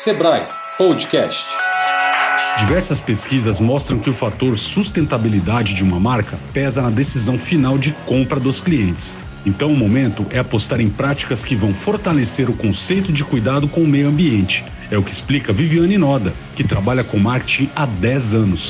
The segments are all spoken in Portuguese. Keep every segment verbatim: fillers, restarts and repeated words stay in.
Sebrae Podcast. Diversas pesquisas mostram que o fator sustentabilidade de uma marca pesa na decisão final de compra dos clientes. Então, o momento é apostar em práticas que vão fortalecer o conceito de cuidado com o meio ambiente. É o que explica Viviane Noda, que trabalha com marketing há dez anos.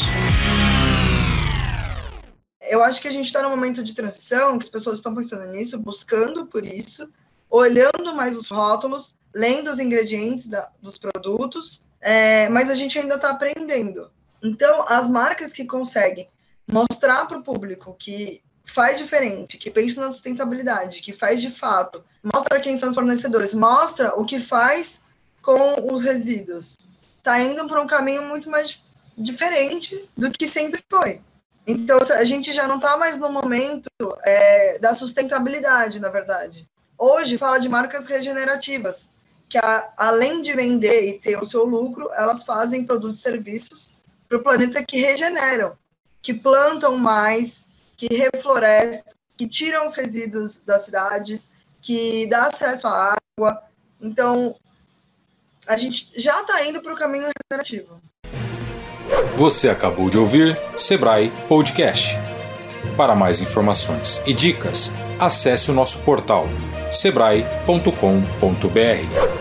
Eu acho que a gente está num momento de transição, que as pessoas estão pensando nisso, buscando por isso, olhando mais os rótulos, lendo os ingredientes da, dos produtos, é, mas a gente ainda está aprendendo. Então, as marcas que conseguem mostrar para o público que faz diferente, que pensa na sustentabilidade, que faz de fato, mostra quem são os fornecedores, mostra o que faz com os resíduos, está indo para um caminho muito mais diferente do que sempre foi. Então, a gente já não está mais no momento é, da sustentabilidade, na verdade. Hoje, fala de marcas regenerativas, que a, além de vender e ter o seu lucro, elas fazem produtos e serviços para o planeta que regeneram, que plantam mais, que reflorestam, que tiram os resíduos das cidades, que dá acesso à água. Então, a gente já está indo para o caminho regenerativo. Você acabou de ouvir Sebrae Podcast. Para mais informações e dicas, acesse o nosso portal sebrae ponto com ponto br.